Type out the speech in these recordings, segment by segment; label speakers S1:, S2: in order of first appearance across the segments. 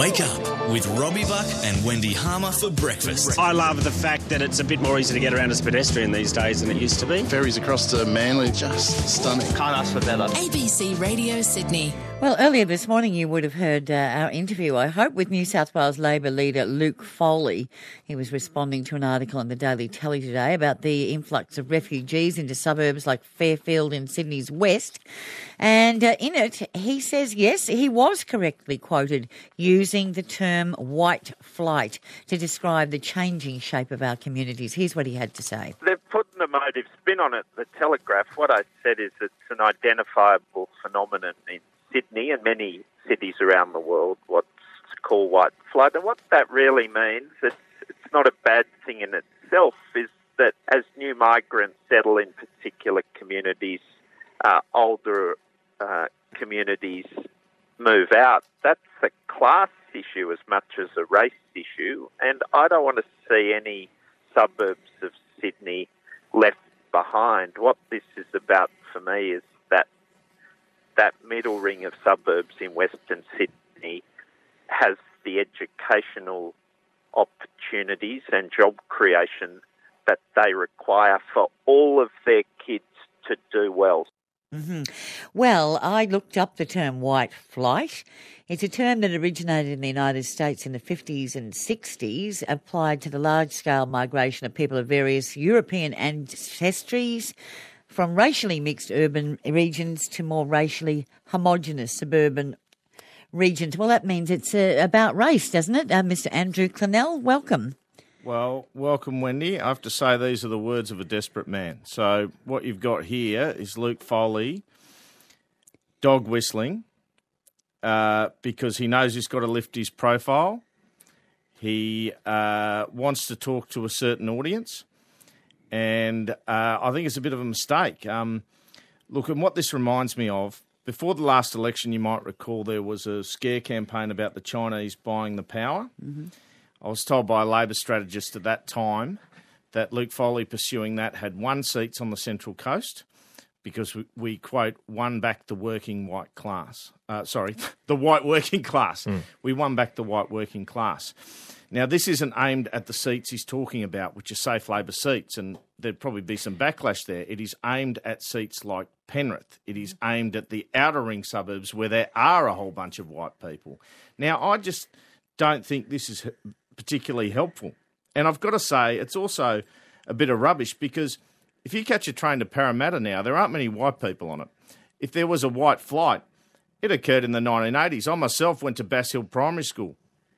S1: Wake up with Robbie Buck and Wendy Harmer for breakfast.
S2: I love the fact that it's a bit more easy to get around as a pedestrian these days than it used to be.
S3: Ferries across to Manly, just stunning.
S4: Can't ask for better.
S5: ABC Radio Sydney.
S6: Well, earlier this morning you would have heard our interview, I hope, with New South Wales Labor leader Luke Foley. He was responding to an article in the Daily Telly today about the influx of refugees into suburbs like Fairfield in Sydney's west. And in it, he says, yes, he was correctly quoted using the term white flight to describe the changing shape of our communities. Here's what he had to say.
S7: They've put an emotive spin on it, the Telegraph. What I said is it's an identifiable phenomenon in Sydney and many cities around the world, what's called white flight. And what that really means, it's not a bad thing in itself, is that as new migrants settle in particular communities, older communities move out. That's a class issue as much as a race issue. And I don't want to see any suburbs of Sydney left behind. What this is about for me is that middle ring of suburbs in Western Sydney has the educational opportunities and job creation that they require for all of their kids to do well.
S6: Mm-hmm. Well, I looked up the term white flight. It's a term that originated in the United States in the 50s and 60s, applied to the large-scale migration of people of various European ancestries from racially mixed urban regions to more racially homogenous suburban regions. Well, that means it's about race, doesn't it? Mr. Andrew Clennell, welcome.
S8: Well, welcome, Wendy. I have to say these are the words of a desperate man. So what you've got here is Luke Foley dog whistling because he knows he's got to lift his profile. He wants to talk to a certain audience. And I think it's a bit of a mistake. Look, and what this reminds me of, before the last election, you might recall there was a scare campaign about the Chinese buying the power. Mm-hmm. I was told by a Labor strategist at that time that Luke Foley pursuing that had 1 seat on the Central Coast because we quote, won back the working white class. The white working class. We won back the white working class. Now, this isn't aimed at the seats he's talking about, which are safe Labor seats, and there'd probably be some backlash there. It is aimed at seats like Penrith. It is aimed at the outer ring suburbs where there are a whole bunch of white people. Now, I just don't think this is particularly helpful. And I've got to say, it's also a bit of rubbish because if you catch a train to Parramatta now, there aren't many white people on it. If there was a white flight, it occurred in the 1980s. I myself went to Bass Hill Primary School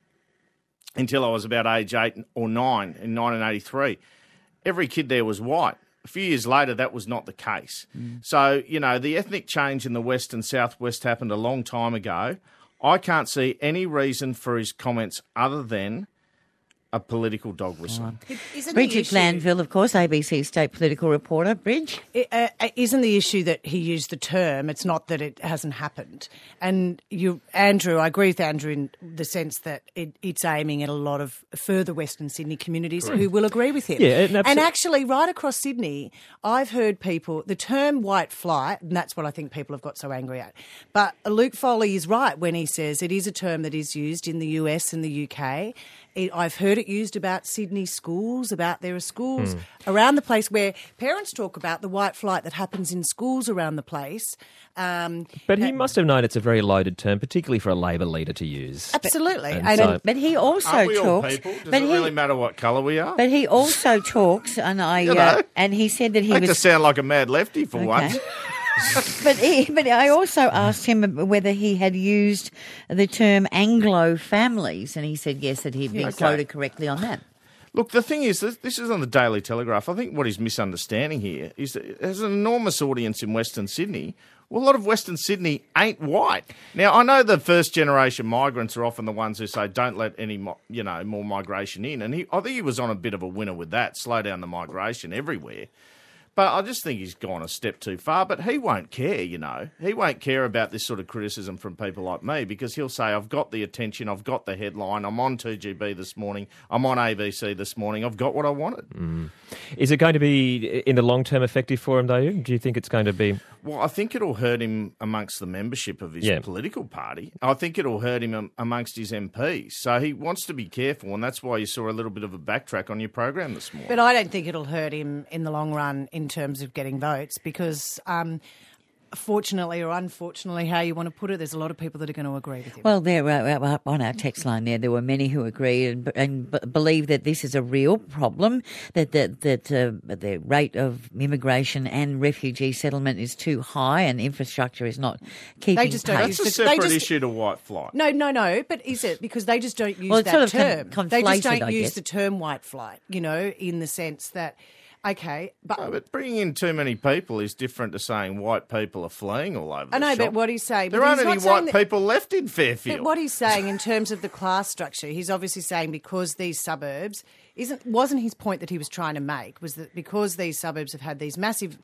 S8: until I was about age 8 or 9 in 1983. Every kid there was white. A few years later, that was not the case. So, you know, the ethnic change in the West and Southwest happened a long time ago. I can't see any reason for his comments other than a political dog whistle.
S6: Bridget Glanville, of course, ABC state political reporter. Bridge?
S9: Isn't the issue that he used the term, it's not that it hasn't happened. And Andrew, I agree with Andrew in the sense that it's aiming at a lot of further Western Sydney communities who will agree with him.
S10: Yeah,
S9: and actually, right across Sydney, I've heard people, the term white flight, and that's what I think people have got so angry at. But Luke Foley is right when he says it is a term that is used in the US and the UK. I've heard it used about Sydney schools, there are schools around the place where parents talk about the white flight that happens in schools around the place.
S10: But he must have known it's a very loaded term, particularly for a Labor leader to use.
S9: Absolutely.
S6: But he also
S8: Aren't we all
S6: talks.
S8: people? Does it really matter what colour we are?
S6: But he also talks, and and he said that he
S8: I
S6: was
S8: to sound like a mad lefty for once.
S6: But I also asked him whether he had used the term Anglo families, and he said yes, that he'd been quoted correctly on that.
S8: Look, the thing is, this is on the Daily Telegraph. I think what he's misunderstanding here is that there's an enormous audience in Western Sydney. Well, a lot of Western Sydney ain't white. Now, I know the first-generation migrants are often the ones who say, don't let any more migration in. And I think he was on a bit of a winner with that, slow down the migration everywhere. But I just think he's gone a step too far. But he won't care, you know. He won't care about this sort of criticism from people like me because he'll say, I've got the attention, I've got the headline, I'm on 2GB this morning, I'm on ABC this morning, I've got what I wanted.
S10: Is it going to be, in the long term, effective for him, though? Do you think it's going to be...
S8: Well, I think it'll hurt him amongst the membership of his political party. I think it'll hurt him amongst his MPs. So he wants to be careful, and that's why you saw a little bit of a backtrack on your program this morning.
S9: But I don't think it'll hurt him in the long run in terms of getting votes because, fortunately or unfortunately, how you want to put it, there's a lot of people that are going to agree with him.
S6: Well, there on our text line there were many who agree and believe that this is a real problem, that the rate of immigration and refugee settlement is too high and infrastructure is not keeping pace.
S8: That's a separate issue to white flight.
S9: No, but is it? Because they just don't use that term. They just don't use the term white flight, you know, in the sense that... Okay,
S8: but bringing in too many people is different to saying white people are fleeing all over the
S9: I know,
S8: shop.
S9: but what he's saying...
S8: There aren't any white people left in Fairfield.
S9: But what he's saying in terms of the class structure, he's obviously saying because these suburbs... Wasn't his point that he was trying to make, was that because these suburbs have had these massive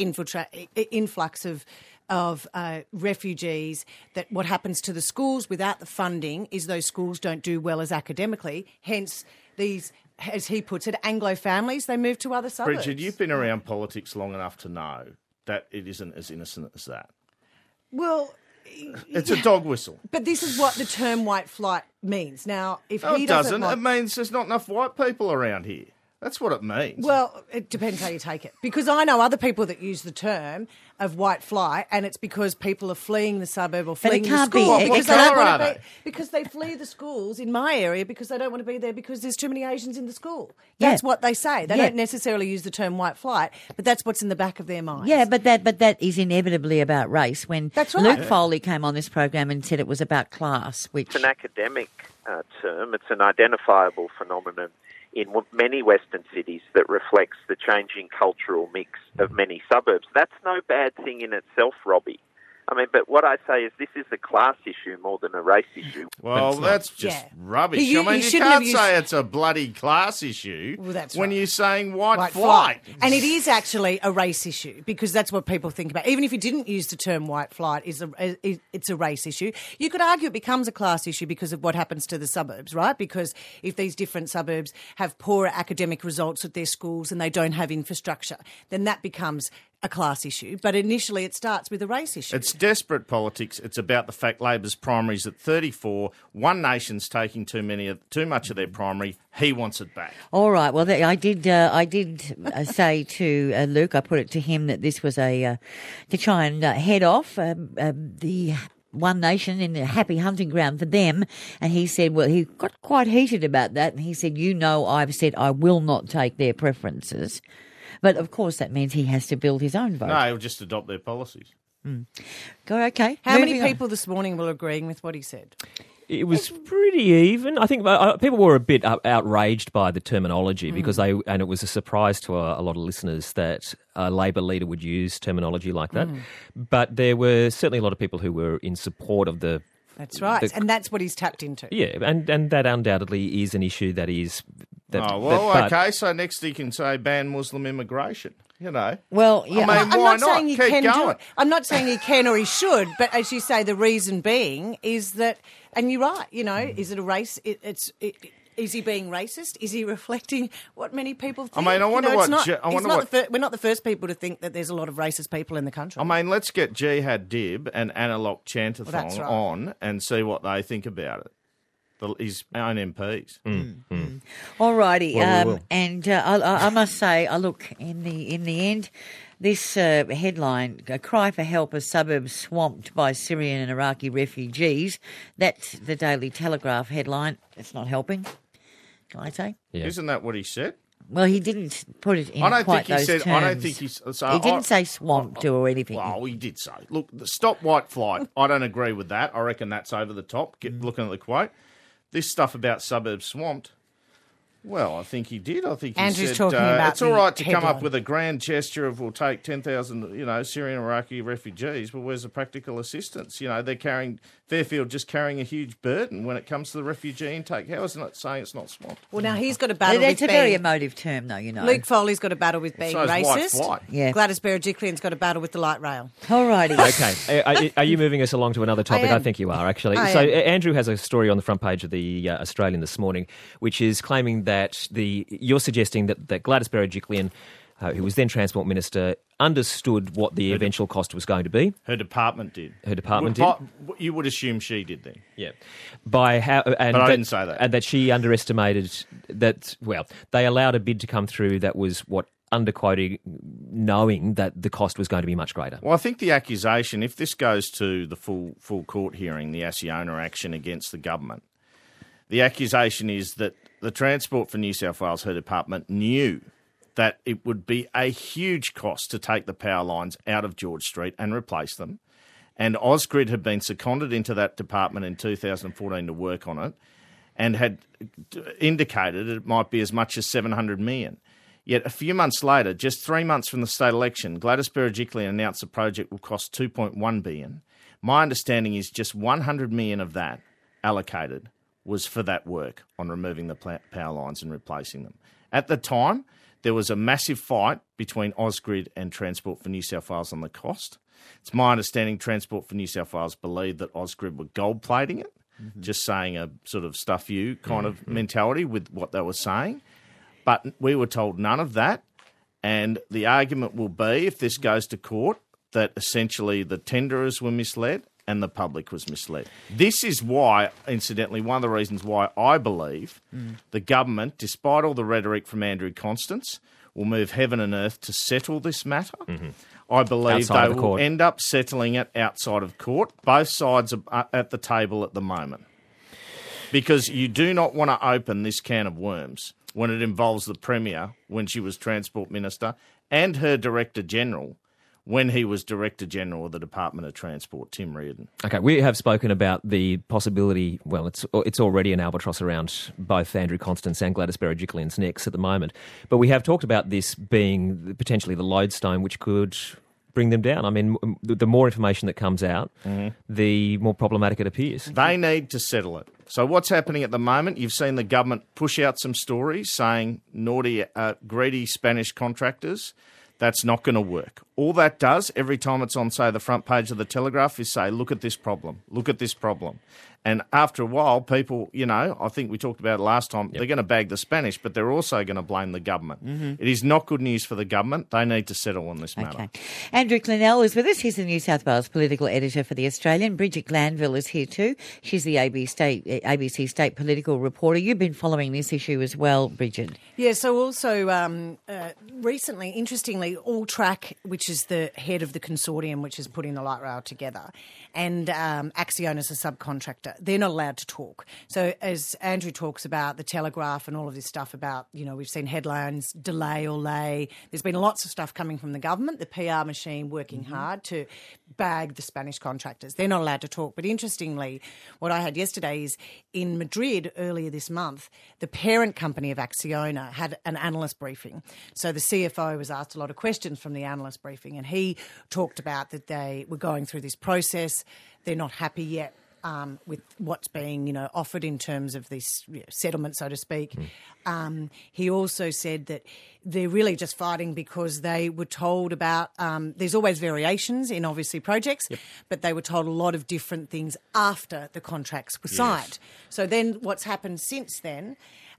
S9: influx of refugees, that what happens to the schools without the funding is those schools don't do well as academically, hence these... As he puts it, Anglo families, they move to other suburbs.
S8: Bridget, you've been around politics long enough to know that it isn't as innocent as that.
S9: Well...
S8: It's a dog whistle.
S9: But this is what the term white flight means. Now, if
S8: no,
S9: he
S8: it doesn't.
S9: Like...
S8: It means there's not enough white people around here. That's what it means.
S9: Well, it depends how you take it. Because I know other people that use the term of white flight, and it's because people are fleeing the suburb or fleeing the school. Because they flee the schools in my area because they don't want to be there because there's too many Asians in the school. That's what they say. They don't necessarily use the term white flight, but that's what's in the back of their minds.
S6: Yeah, but that is inevitably about race. When
S9: that's right.
S6: Luke Foley came on this program and said it was about class, which...
S7: It's an academic term. It's an identifiable phenomenon in many Western cities that reflects the changing cultural mix of many suburbs. That's no bad thing in itself, Robbie. I mean, but what I say is this is a class issue more than a race issue.
S8: Well, that's just rubbish. I mean, you can't say it's a bloody class issue when you're saying white flight.
S9: And it is actually a race issue because that's what people think about. Even if you didn't use the term white flight, it's a race issue. You could argue it becomes a class issue because of what happens to the suburbs, right? Because if these different suburbs have poorer academic results at their schools and they don't have infrastructure, then that becomes a class issue, but initially it starts with a race issue.
S8: It's desperate politics. It's about the fact Labor's primary's at 34. One Nation's taking too much of their primary. He wants it back.
S6: All right. Well, I did say to Luke, I put it to him that this was to try and head off the One Nation in a happy hunting ground for them. And he said, well, he got quite heated about that. And he said, I've said I will not take their preferences. But, of course, that means he has to build his own vote.
S8: No, he'll just adopt their policies.
S6: Okay.
S9: How many people this morning were agreeing with what he said?
S10: It was pretty even. I think people were a bit outraged by the terminology because and it was a surprise to a lot of listeners that a Labor leader would use terminology like that. But there were certainly a lot of people who were in support of the...
S9: That's right, and that's what he's tapped into.
S10: Yeah, and that undoubtedly is an issue that is...
S8: okay, so next he can say ban Muslim immigration, you know.
S6: Well, yeah.
S8: I mean, why not? Keep going.
S9: I'm not saying he can or he should, but as you say, the reason being is that, and you're right, you know, is it a race? Is he being racist? Is he reflecting what many people think?
S8: I mean, I wonder
S9: we're not the first people to think that there's a lot of racist people in the country.
S8: I mean, let's get Jihad Dib and Analok Chantathong on and see what they think about it. His own MPs.
S6: All righty, and I must say, look, in the end, this headline, "A Cry for Help as Suburbs Swamped by Syrian and Iraqi Refugees," that's the Daily Telegraph headline. It's not helping, can I say?
S8: Yeah. Isn't that what he said?
S6: Well, he didn't put it in quite those terms.
S8: I don't think he said...
S6: He didn't say swamped or anything.
S8: Well, he did say. Look, stop white flight. I don't agree with that. I reckon that's over the top, looking at the quote. This stuff about suburbs swamped, Well, I think he did. I think he
S9: Andrew's
S8: said
S9: talking about
S8: it's all right to come up
S9: headline.
S8: with a grand gesture of we'll take 10,000, Syrian and Iraqi refugees, but where's the practical assistance? They're carrying Fairfield just carrying a huge burden when it comes to the refugee intake. How is it saying it's not swamped?
S9: Well, now he's got a battle
S6: That's
S9: with
S6: a very
S9: being...
S6: emotive term, though,
S9: Luke Foley's got a battle with being
S8: So is White
S9: racist.
S8: Flight.
S6: Yeah.
S9: Gladys Berejiklian's got a battle with the light rail.
S6: All righty.
S10: Okay. Are you moving us along to another topic?
S9: I
S10: I
S9: am.
S10: think you are, actually.
S9: I
S10: So
S9: am.
S10: Andrew has a story on the front page of the Australian this morning, which is claiming that you're suggesting that Gladys Berejiklian, who was then Transport Minister, understood what the eventual cost was going to be.
S8: Her department did.
S10: Her department did?
S8: You would assume she did then.
S10: Yeah. But I
S8: didn't say that.
S10: And that she underestimated that, they allowed a bid to come through that was underquoting, knowing that the cost was going to be much greater.
S8: Well, I think the accusation, if this goes to the full court hearing, the Acciona action against the government, the accusation is that the Transport for New South Wales, her department, knew that it would be a huge cost to take the power lines out of George Street and replace them. And Ausgrid had been seconded into that department in 2014 to work on it and had indicated it might be as much as $700 million. Yet a few months later, just 3 months from the state election, Gladys Berejiklian announced the project will cost $2.1 billion. My understanding is just $100 million of that allocated was for that work on removing the power lines and replacing them. At the time, there was a massive fight between Ausgrid and Transport for New South Wales on the cost. It's my understanding Transport for New South Wales believed that Ausgrid were gold-plating it, just saying a sort of stuff you kind of mentality with what they were saying. But we were told none of that, and the argument will be, if this goes to court, that essentially the tenderers were misled and the public was misled. This is why, incidentally, one of the reasons why I believe the government, despite all the rhetoric from Andrew Constance, will move heaven and earth to settle this matter. I believe
S10: Outside
S8: they
S10: of the
S8: will
S10: court.
S8: end up settling it outside of court. Both sides are at the table at the moment. Because you do not want to open this can of worms when it involves the Premier, when she was Transport Minister, and her Director General, when he was Director General of the Department of Transport, Tim Reardon.
S10: Okay, we have spoken about the possibility, it's already an albatross around both Andrew Constance and Gladys Berejiklian's necks at the moment, but we have talked about this being potentially the lodestone which could bring them down. I mean, the more information that comes out, the more problematic it appears.
S8: They need to settle it. So what's happening at the moment, you've seen the government push out some stories saying naughty, greedy Spanish contractors. That's not going to work. All that does, every time it's on, say, the front page of the Telegraph, is say, look at this problem, look at this problem. And after a while, people, I think we talked about it last time, they're going to bag the Spanish, but they're also going to blame the government. It is not good news for the government. They need to settle on this matter.
S6: Okay. Andrew Clennell is with us. He's the New South Wales political editor for The Australian. Bridget Glanville is here too. She's the ABC State political reporter. You've been following this issue as well, Bridget.
S9: Yeah, so also recently, interestingly, Alltrack, which is the head of the consortium which is putting the light rail together, and Acciona's a subcontractor, they're not allowed to talk. So as Andrew talks about the Telegraph and all of this stuff about, we've seen headlines, delay or lay. There's been lots of stuff coming from the government, the PR machine working hard to bag the Spanish contractors. They're not allowed to talk. But interestingly, what I had yesterday is in Madrid earlier this month, the parent company of Acciona had an analyst briefing. So the CFO was asked a lot of questions from the analyst briefing, and he talked about that they were going through this process. They're not happy yet with what's being, offered in terms of this settlement, so to speak. He also said that they're really just fighting because they were told about, there's always variations in obviously projects, but they were told a lot of different things after the contracts were signed. So then what's happened since then,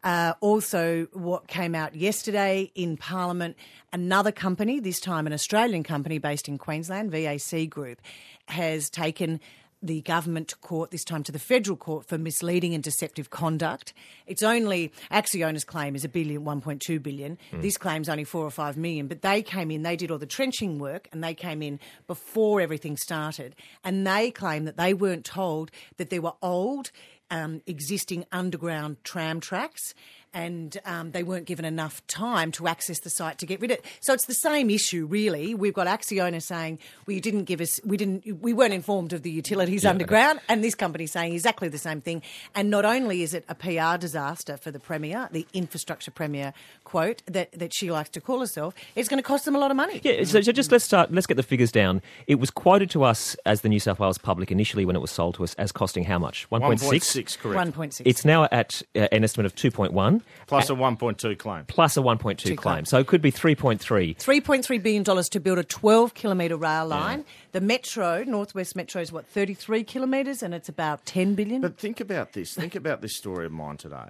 S9: also what came out yesterday in Parliament, another company, this time an Australian company based in Queensland, VAC Group, has taken the government to court, this time to the federal court, for misleading and deceptive conduct. It's only, Acciona's claim is $1.2 billion. This claim's only $4 or $5 million. But they came in, they did all the trenching work, and they came in before everything started. And they claim that they weren't told that there were old existing underground tram tracks, and they weren't given enough time to access the site to get rid of it. So it's the same issue, really. We've got Acciona saying we weren't informed of the utilities underground, and this company saying exactly the same thing. And not only is it a PR disaster for the Premier, the infrastructure Premier quote that she likes to call herself, it's going to cost them a lot of money.
S10: Yeah, so just let's get the figures down. It was quoted to us as the New South Wales Public initially when it was sold to us as costing how much?
S8: 1.6, correct.
S9: 1.6.
S10: It's now at an estimate of 2.1.
S8: Plus a 1.2 claim.
S10: Plus a 1.2 claim. So it could be 3.3.
S9: $3.3 billion to build a 12-kilometre rail line. Yeah. The Metro, Northwest Metro, is 33 kilometres, and it's about $10 billion.
S8: But think about this. Think about this story of mine today.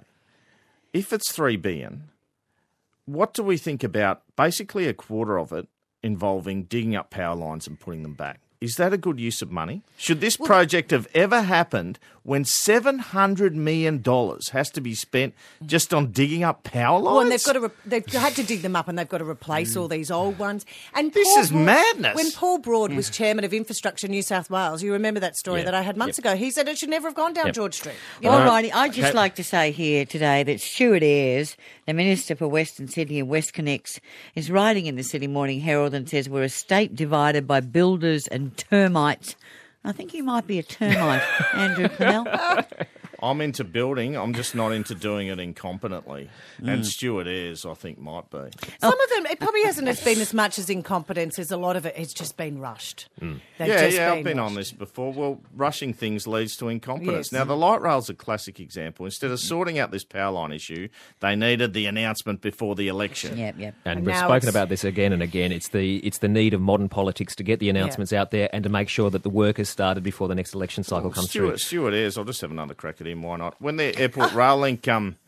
S8: If it's $3 billion, what do we think about basically a quarter of it involving digging up power lines and putting them back? Is that a good use of money? Should this project have ever happened when $700 million has to be spent just on digging up power lines?
S9: Well, and they've had to dig them up, and they've got to replace all these old ones. And
S8: this is madness.
S9: When Paul Broad was chairman of Infrastructure New South Wales, you remember that story that I had months ago. He said it should never have gone down George Street.
S6: All righty. I'd just like to say here today that Stuart Ayres, the Minister for Western Sydney and WestConnex, is writing in the Sydney Morning Herald and says we're a state divided by builders and termites. I think you might be a termite, Andrew Clennell.
S8: I'm into building. I'm just not into doing it incompetently. And Stuart Ayres, I think, might be.
S9: Some of them, it probably hasn't been as much as incompetence as a lot of it has just been rushed.
S8: I've been on this before. Well, rushing things leads to incompetence.
S9: Yes.
S8: Now, the light rail's a classic example. Instead of sorting out this power line issue, they needed the announcement before the election.
S6: Yep.
S10: And we've spoken about this again and again. It's the need of modern politics to get the announcements out there and to make sure that the work has started before the next election cycle comes through.
S8: Stuart Ayres, I'll just have another crack at him. Why not? When the Airport Rail Link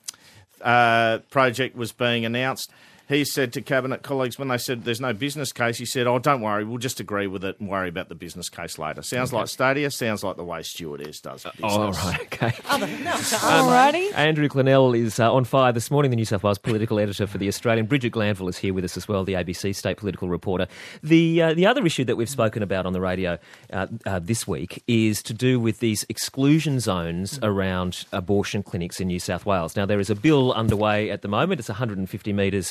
S8: project was being announced, he said to Cabinet colleagues, when they said there's no business case, he said, don't worry, we'll just agree with it and worry about the business case later. Sounds like Stadia, sounds like the way Stuart Ayres does business.
S10: All right, okay.
S6: All righty.
S10: Andrew Clennell is on fire this morning, the New South Wales political editor for The Australian. Bridget Glanville is here with us as well, the ABC state political reporter. The other issue that we've spoken about on the radio this week is to do with these exclusion zones around abortion clinics in New South Wales. Now, there is a bill underway at the moment. It's 150 metres.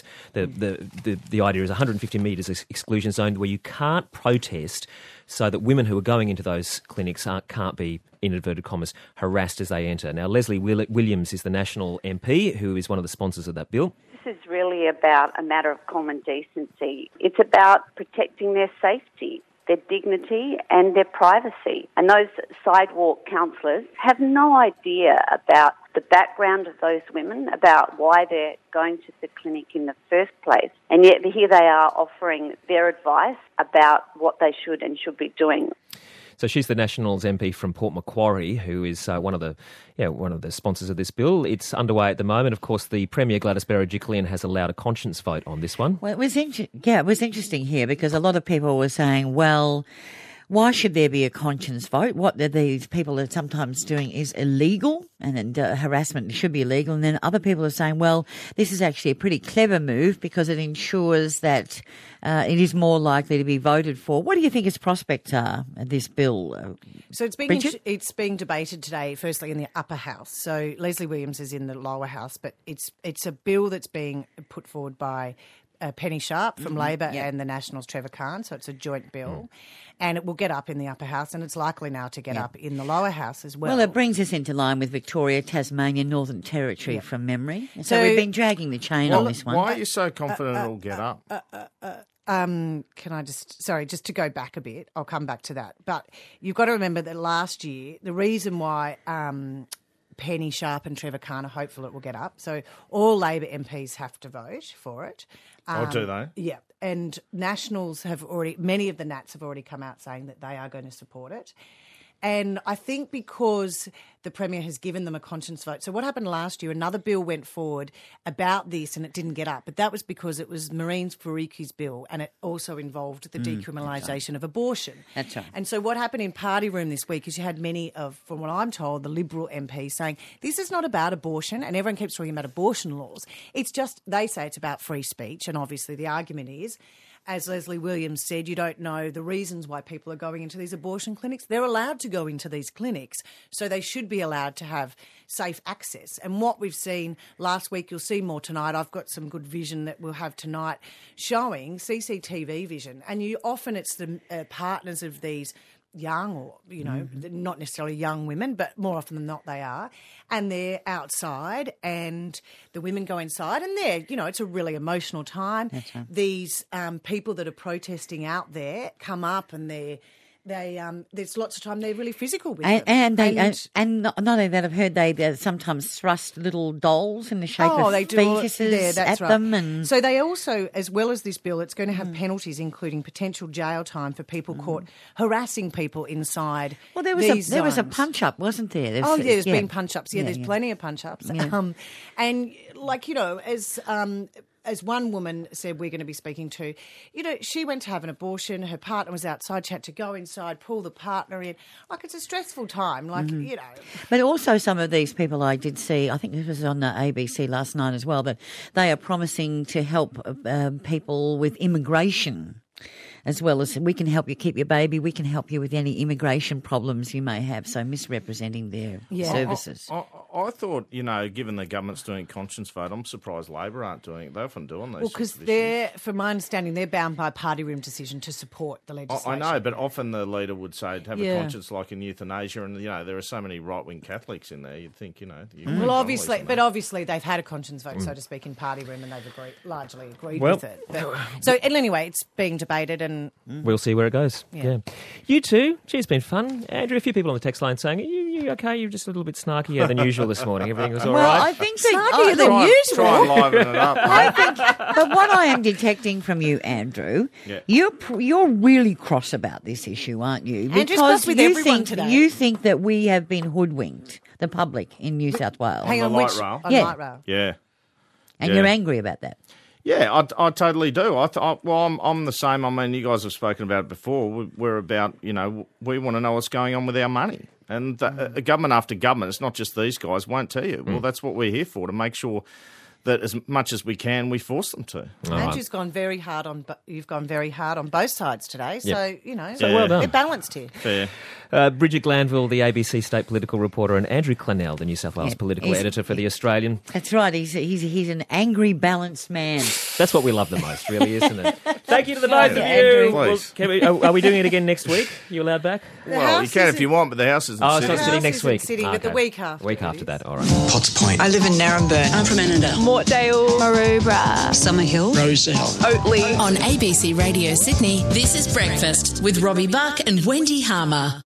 S10: The idea is 150 metres exclusion zone where you can't protest, so that women who are going into those clinics can't be, in inverted commas, harassed as they enter. Now, Leslie Williams is the National MP who is one of the sponsors of that bill.
S4: This is really about a matter of common decency. It's about protecting their safety, their dignity and their privacy. And those sidewalk counsellors have no idea about the background of those women, about why they're going to the clinic in the first place. And yet here they are offering their advice about what they should and should be doing.
S10: So she's the Nationals MP from Port Macquarie, who is one of the sponsors of this bill. It's underway at the moment. Of course, the Premier Gladys Berejiklian has allowed a conscience vote on this one.
S6: Well, it was interesting here because a lot of people were saying, well, why should there be a conscience vote? What these people are sometimes doing is illegal, and harassment should be illegal. And then other people are saying, well, this is actually a pretty clever move because it ensures that it is more likely to be voted for. What do you think its prospects are, this bill?
S9: So it's being debated today, firstly in the upper house. So Leslie Williams is in the lower house, but it's a bill that's being put forward by Penny Sharp from Labor and the Nationals' Trevor Khan, so it's a joint bill. And it will get up in the upper house, and it's likely now to get up in the lower house as well.
S6: Well, it brings us into line with Victoria, Tasmania, Northern Territory from memory. So we've been dragging the chain on this one.
S8: Why are you so confident it'll get up?
S9: Can I just to go back a bit, I'll come back to that. But you've got to remember that last year, the reason why Penny Sharp and Trevor Khan are hopeful it will get up, so all Labor MPs have to vote for it.
S8: Do they?
S9: Yeah. And Nationals many of the Nats have already come out saying that they are going to support it. And I think because the Premier has given them a conscience vote. So what happened last year, another bill went forward about this and it didn't get up. But that was because it was Marine Faruqi's bill and it also involved the decriminalisation of abortion.
S6: That's right.
S9: And so what happened in Party Room this week is you had many of, from what I'm told, the Liberal MPs saying, this is not about abortion, and everyone keeps talking about abortion laws. It's just, they say it's about free speech, and obviously the argument is as Leslie Williams said, you don't know the reasons why people are going into these abortion clinics. They're allowed to go into these clinics, so they should be allowed to have safe access. And what we've seen last week, you'll see more tonight. I've got some good vision that we'll have tonight showing CCTV vision. And often it's the partners of these young or, not necessarily young women, but more often than not they are. And they're outside and the women go inside and it's a really emotional time.
S6: That's right.
S9: These people that are protesting out there come up and there's lots of time they're really physical with them.
S6: And not only that, I've heard they sometimes thrust little dolls in the shape of fetuses at them. And
S9: so they also, as well as this bill, it's going to have penalties, including potential jail time for people caught harassing people inside.
S6: Well, there was a punch up, wasn't there?
S9: There's been punch ups. Yeah, there's plenty of punch ups.
S6: Yeah.
S9: As one woman said we're going to be speaking to, she went to have an abortion, her partner was outside, she had to go inside, pull the partner in. It's a stressful time,
S6: But also some of these people I did see, I think this was on ABC last night as well, that they are promising to help people with immigration. As well as we can help you keep your baby, we can help you with any immigration problems you may have. So misrepresenting their services.
S8: I thought, given the government's doing conscience vote, I'm surprised Labor aren't doing it. They often do on these.
S9: Well, because from my understanding, they're bound by a party room decision to support the legislation.
S8: I know, but often the leader would say have a conscience like in euthanasia, and there are so many right-wing Catholics in there. You'd think,
S9: Well, obviously they've had a conscience vote, so to speak, in party room, and they've largely agreed with it. So anyway, it's being debated and.
S10: We'll see where it goes. Yeah. You too. Gee, it's been fun. Andrew, a few people on the text line saying, are you okay? You're just a little bit snarkier than usual this morning. Everything was all right?
S6: I think snarkier than usual.
S8: Try and liven it up.
S6: But what I am detecting from you, Andrew, you're really cross about this issue, aren't you?
S9: Andrew's cross with everyone today.
S6: You think that we have been hoodwinked, the public in New South Wales.
S9: Hang on,
S8: light rail.
S9: Light rail.
S8: Yeah.
S6: And you're angry about that.
S8: Yeah, I totally do. I'm the same. I mean, you guys have spoken about it before. We're about, we want to know what's going on with our money. And government after government, it's not just these guys, won't tell you. Well, that's what we're here for, to make sure that as much as we can, we force them to.
S9: Andrew's gone very hard on. You've gone very hard on both sides today. So
S10: So well done.
S9: They're balanced here.
S8: Fair.
S10: Bridget Glanville, the ABC state political reporter, and Andrew Clennell, the New South Wales political editor for The Australian.
S6: That's right. He's an angry, balanced man.
S10: That's what we love the most, really, isn't it? Thank you to the both of you.
S8: Please.
S10: Are we doing it again next week? Are you allowed back?
S8: Well, you can if you want, but the house isn't sitting.
S10: It's not sitting next week.
S9: But the week after.
S10: Week after that, all right.
S5: Potts Point. I live in Narrabeen. I'm from Annandale. Mortdale. Maroubra. Summerhill. Rosedale. Oatley. On ABC Radio Sydney, this is Breakfast with Robbie Buck and Wendy Harmer.